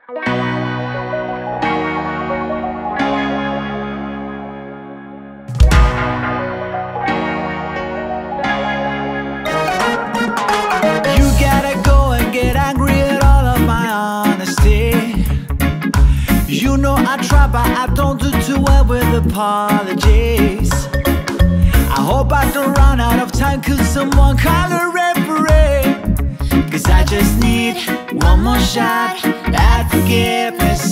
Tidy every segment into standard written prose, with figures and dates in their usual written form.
I try, but I don't do too well with apologies. I hope I don't run out of time. Could someone call a referee? Cause I just need one more shot at forgiveness.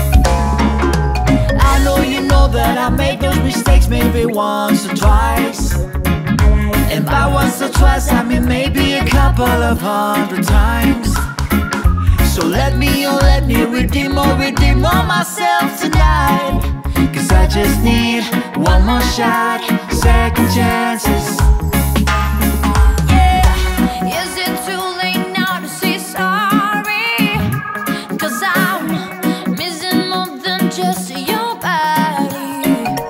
I know you know that I made those mistakes maybe once or twice. And by once or twice I mean maybe a couple of 100 times. So let me redeem all myself tonight. Cause I just need one more shot, second chances. Yeah, is it too late now to say sorry? Cause I'm missing more than just your body.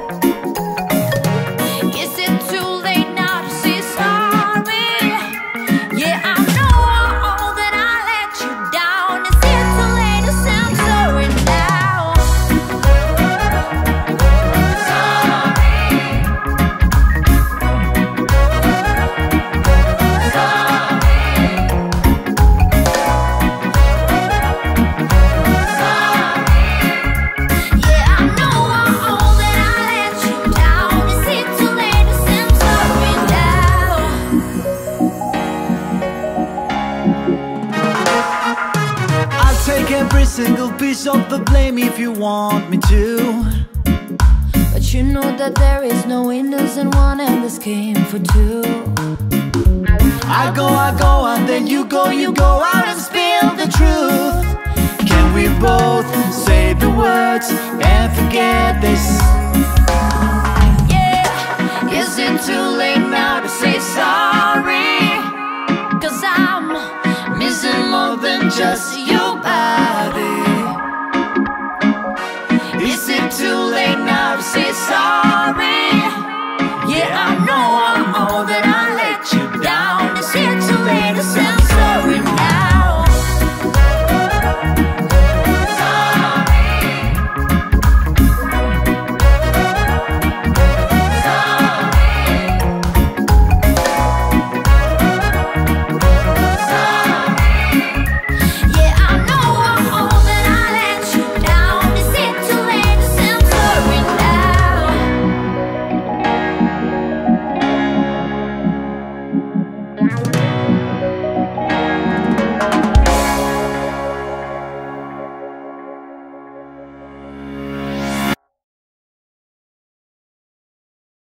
Is it too late now to say sorry? Yeah, I know all that I let you down. Is it too late to say I'm sorry now? Take every single piece of the blame if you want me to. But you know that there is no windows in one and this game for two. I go, and then you go out and spill the truth. Can we both say the words and forget this? Yeah, is it too late now to say sorry? Cause I'm missing more than just your body.